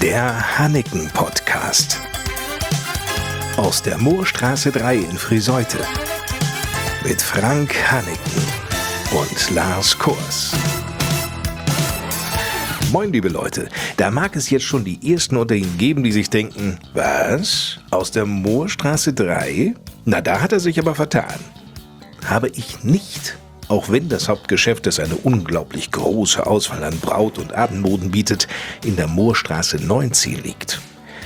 Der Hanniken-Podcast. Aus der Moorstraße 3 in Friseute. Mit Frank Hanniken und Lars Kors. Moin, liebe Leute. Da mag es jetzt schon die Ersten unter Ihnen geben, die sich denken, was? Aus der Moorstraße 3? Na, da hat er sich aber vertan. Habe ich nicht. Auch wenn das Hauptgeschäft, das eine unglaublich große Auswahl an Braut- und Abendmoden bietet, in der Moorstraße 19 liegt.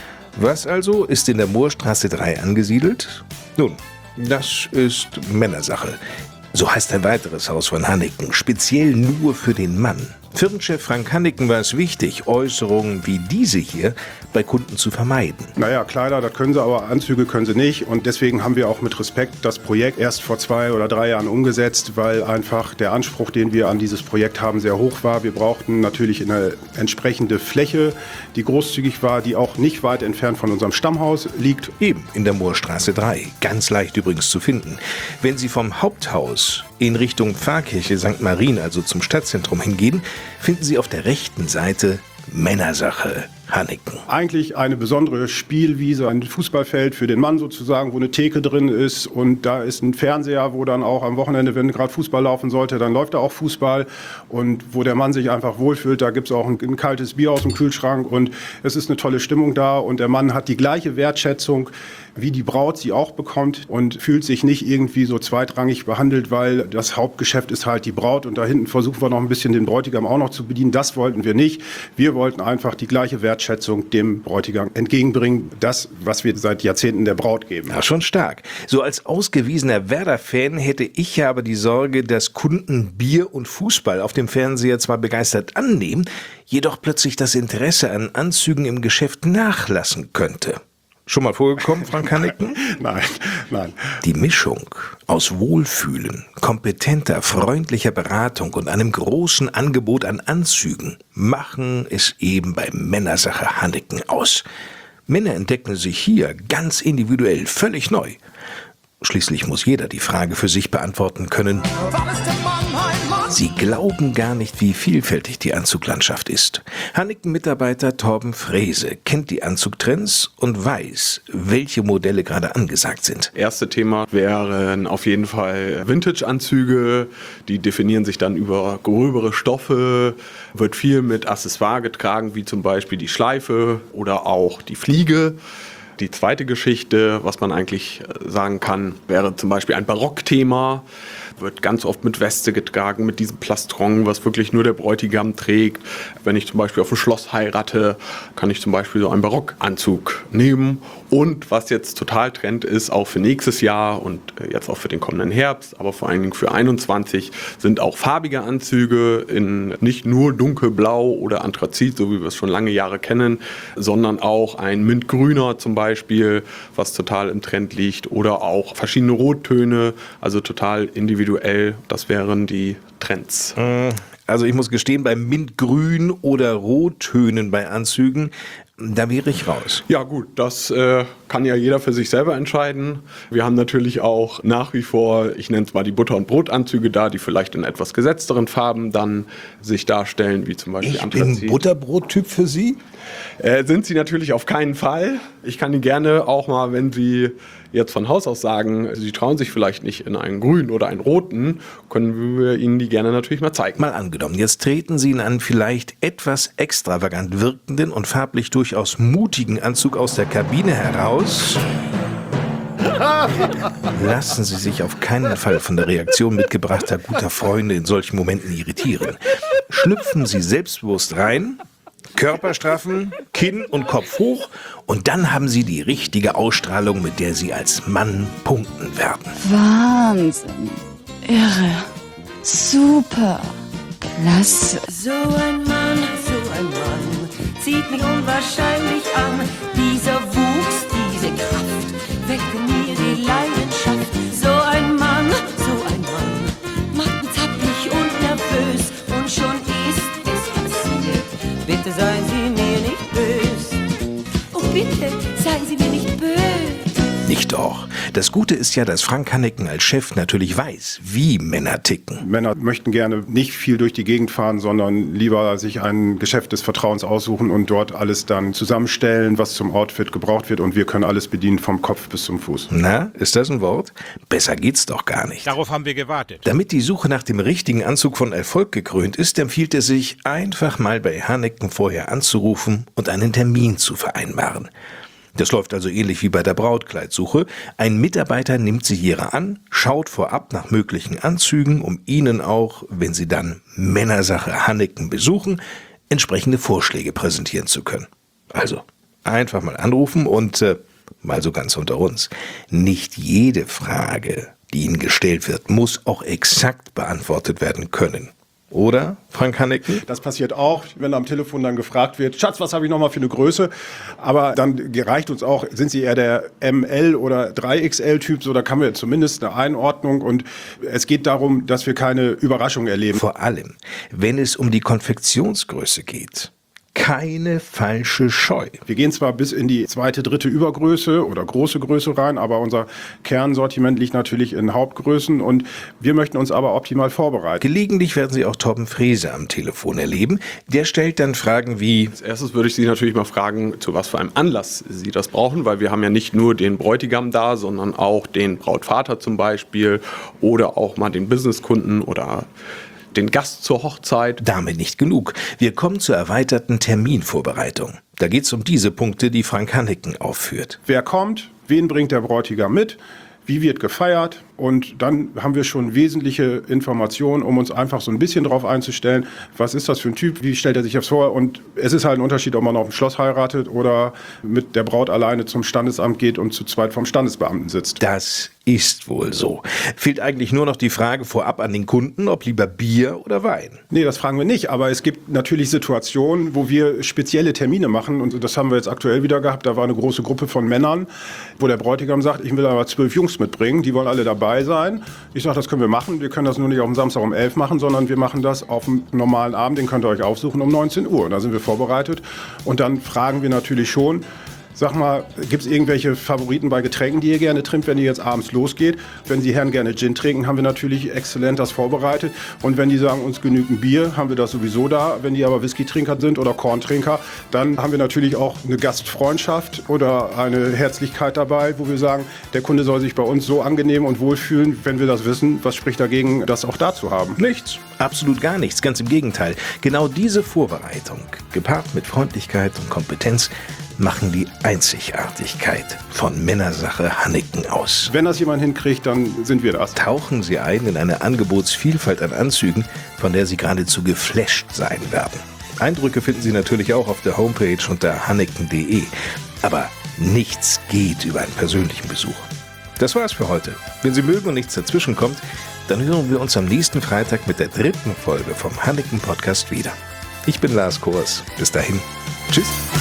Was also ist in der Moorstraße 3 angesiedelt? Nun, das ist Männersache. So heißt ein weiteres Haus von Hanniken, speziell nur für den Mann. Firmenchef Frank Hanniken war es wichtig, Äußerungen wie diese hier bei Kunden zu vermeiden. Naja, Kleider, das können sie, aber Anzüge können sie nicht. Und deswegen haben wir auch mit Respekt das Projekt erst vor 2 oder 3 Jahren umgesetzt, weil einfach der Anspruch, den wir an dieses Projekt haben, sehr hoch war. Wir brauchten natürlich eine entsprechende Fläche, die großzügig war, die auch nicht weit entfernt von unserem Stammhaus liegt. Eben in der Moorstraße 3, ganz leicht übrigens zu finden. Wenn Sie vom Haupthaus in Richtung Pfarrkirche St. Marien, also zum Stadtzentrum hingehen, finden Sie auf der rechten Seite Männersache Hanniken. Eigentlich eine besondere Spielwiese, ein Fußballfeld für den Mann sozusagen, wo eine Theke drin ist und da ist ein Fernseher, wo dann auch am Wochenende, wenn gerade Fußball laufen sollte, dann läuft da auch Fußball und wo der Mann sich einfach wohlfühlt, da gibt es auch ein kaltes Bier aus dem Kühlschrank und es ist eine tolle Stimmung da und der Mann hat die gleiche Wertschätzung, wie die Braut sie auch bekommt und fühlt sich nicht irgendwie so zweitrangig behandelt, weil das Hauptgeschäft ist halt die Braut und da hinten versuchen wir noch ein bisschen den Bräutigam auch noch zu bedienen. Das wollten wir nicht. Wir wollten einfach die gleiche Wertschätzung dem Bräutigam entgegenbringen. Das, was wir seit Jahrzehnten der Braut geben. Ja, schon stark. So als ausgewiesener Werder-Fan hätte ich ja aber die Sorge, dass Kunden Bier und Fußball auf dem Fernseher zwar begeistert annehmen, jedoch plötzlich das Interesse an Anzügen im Geschäft nachlassen könnte. Schon mal vorgekommen, Frank Hanniken? Nein. Die Mischung aus Wohlfühlen, kompetenter, freundlicher Beratung und einem großen Angebot an Anzügen machen es eben bei Männersache Hanniken aus. Männer entdecken sich hier ganz individuell, völlig neu. Schließlich muss jeder die Frage für sich beantworten können. Sie glauben gar nicht, wie vielfältig die Anzuglandschaft ist. Hanniken-Mitarbeiter Torben Frese kennt die Anzugtrends und weiß, welche Modelle gerade angesagt sind. Erste Thema wären auf jeden Fall Vintage-Anzüge. Die definieren sich dann über gröbere Stoffe, wird viel mit Accessoire getragen, wie zum Beispiel die Schleife oder auch die Fliege. Die zweite Geschichte, was man eigentlich sagen kann, wäre zum Beispiel ein Barockthema. Wird ganz oft mit Weste getragen, mit diesem Plastron, was wirklich nur der Bräutigam trägt. Wenn ich zum Beispiel auf dem Schloss heirate, kann ich zum Beispiel so einen Barockanzug nehmen. Und was jetzt total Trend ist, auch für nächstes Jahr und jetzt auch für den kommenden Herbst, aber vor allen Dingen für 21, sind auch farbige Anzüge in nicht nur dunkelblau oder Anthrazit, so wie wir es schon lange Jahre kennen, sondern auch ein Mintgrüner zum Beispiel, was total im Trend liegt, oder auch verschiedene Rottöne, also total individuell. Das wären die Trends. Also ich muss gestehen, bei Mintgrün oder Rottönen bei Anzügen, da wäre ich raus. Ja gut, das kann ja jeder für sich selber entscheiden. Wir haben natürlich auch nach wie vor, ich nenne es mal die Butter- und Brotanzüge da, die vielleicht in etwas gesetzteren Farben dann sich darstellen, wie zum Beispiel Anthrazit. Ich bin Butterbrottyp für Sie? Sind Sie natürlich auf keinen Fall. Ich kann Ihnen gerne auch mal, wenn Sie jetzt von Haus aus sagen, Sie trauen sich vielleicht nicht in einen grünen oder einen roten, können wir Ihnen die gerne natürlich mal zeigen. Mal angenommen, jetzt treten Sie in einen vielleicht etwas extravagant wirkenden und farblich durchaus mutigen Anzug aus der Kabine heraus. Lassen Sie sich auf keinen Fall von der Reaktion mitgebrachter guter Freunde in solchen Momenten irritieren. Schlüpfen Sie selbstbewusst rein, Körper straffen, Kinn und Kopf hoch und dann haben Sie die richtige Ausstrahlung, mit der Sie als Mann punkten werden. Wahnsinn. Irre. Super. Klasse. So ein Mann, zieht mich unwahrscheinlich an. Dieser Wuchs, diese Kraft, weckt in mir die Leidenschaft. So ein Mann, macht mich zappig und nervös. Und schon ist es passiert. Bitte seien Sie mir nicht böse. Oh bitte, seien Sie mir nicht böse. Nicht doch. Das Gute ist ja, dass Frank Hanneken als Chef natürlich weiß, wie Männer ticken. Männer möchten gerne nicht viel durch die Gegend fahren, sondern lieber sich ein Geschäft des Vertrauens aussuchen und dort alles dann zusammenstellen, was zum Outfit gebraucht wird. Und wir können alles bedienen, vom Kopf bis zum Fuß. Na, ist das ein Wort? Besser geht's doch gar nicht. Darauf haben wir gewartet. Damit die Suche nach dem richtigen Anzug von Erfolg gekrönt ist, empfiehlt es sich, einfach mal bei Hanneken vorher anzurufen und einen Termin zu vereinbaren. Das läuft also ähnlich wie bei der Brautkleidsuche. Ein Mitarbeiter nimmt sie ihre an, schaut vorab nach möglichen Anzügen, um Ihnen auch, wenn Sie dann Männersache Hanneken besuchen, entsprechende Vorschläge präsentieren zu können. Also einfach mal anrufen und mal so ganz unter uns. Nicht jede Frage, die Ihnen gestellt wird, muss auch exakt beantwortet werden können. Oder, Frank Hanneken? Das passiert auch, wenn am Telefon dann gefragt wird, Schatz, was habe ich nochmal für eine Größe? Aber dann reicht uns auch, sind Sie eher der ML- oder 3XL-Typ, so da kann wir zumindest eine Einordnung. Und es geht darum, dass wir keine Überraschung erleben. Vor allem, wenn es um die Konfektionsgröße geht. Keine falsche Scheu. Wir gehen zwar bis in die 2., 3. Übergröße oder große Größe rein, aber unser Kernsortiment liegt natürlich in Hauptgrößen und wir möchten uns aber optimal vorbereiten. Gelegentlich werden Sie auch Torben Frese am Telefon erleben. Der stellt dann Fragen wie: Als erstes würde ich Sie natürlich mal fragen, zu was für einem Anlass Sie das brauchen, weil wir haben ja nicht nur den Bräutigam da, sondern auch den Brautvater zum Beispiel oder auch mal den Businesskunden oder den Gast zur Hochzeit. Damit nicht genug. Wir kommen zur erweiterten Terminvorbereitung. Da geht es um diese Punkte, die Frank Hanneken aufführt. Wer kommt, wen bringt der Bräutigam mit, wie wird gefeiert und dann haben wir schon wesentliche Informationen, um uns einfach so ein bisschen drauf einzustellen, was ist das für ein Typ, wie stellt er sich das vor und es ist halt ein Unterschied, ob man auf dem Schloss heiratet oder mit der Braut alleine zum Standesamt geht und zu zweit vom Standesbeamten sitzt. Das ist wohl so. Fehlt eigentlich nur noch die Frage vorab an den Kunden, ob lieber Bier oder Wein. Nee, das fragen wir nicht, aber es gibt natürlich Situationen, wo wir spezielle Termine machen und das haben wir jetzt aktuell wieder gehabt. Da war eine große Gruppe von Männern, wo der Bräutigam sagt, ich will aber 12 Jungs mitbringen, die wollen alle dabei sein. Ich sage, das können wir machen. Wir können das nur nicht auf dem Samstag um 11 machen, sondern wir machen das auf einem normalen Abend, den könnt ihr euch aufsuchen, um 19 Uhr. Da sind wir vorbereitet und dann fragen wir natürlich schon, sag mal, gibt es irgendwelche Favoriten bei Getränken, die ihr gerne trinkt, wenn ihr jetzt abends losgeht? Wenn die Herren gerne Gin trinken, haben wir natürlich exzellent das vorbereitet. Und wenn die sagen, uns genügend Bier, haben wir das sowieso da. Wenn die aber Whisky-Trinker sind oder Korntrinker, dann haben wir natürlich auch eine Gastfreundschaft oder eine Herzlichkeit dabei, wo wir sagen, der Kunde soll sich bei uns so angenehm und wohlfühlen, wenn wir das wissen. Was spricht dagegen, das auch da zu haben? Nichts. Absolut gar nichts. Ganz im Gegenteil. Genau diese Vorbereitung, gepaart mit Freundlichkeit und Kompetenz, machen die Einzigartigkeit von Männersache Hanneken aus. Wenn das jemand hinkriegt, dann sind wir das. Tauchen Sie ein in eine Angebotsvielfalt an Anzügen, von der Sie geradezu geflasht sein werden. Eindrücke finden Sie natürlich auch auf der Homepage unter hanneken.de. Aber nichts geht über einen persönlichen Besuch. Das war's für heute. Wenn Sie mögen und nichts dazwischen kommt, dann hören wir uns am nächsten Freitag mit der 3. Folge vom Hanneken Podcast wieder. Ich bin Lars Kors. Bis dahin. Tschüss.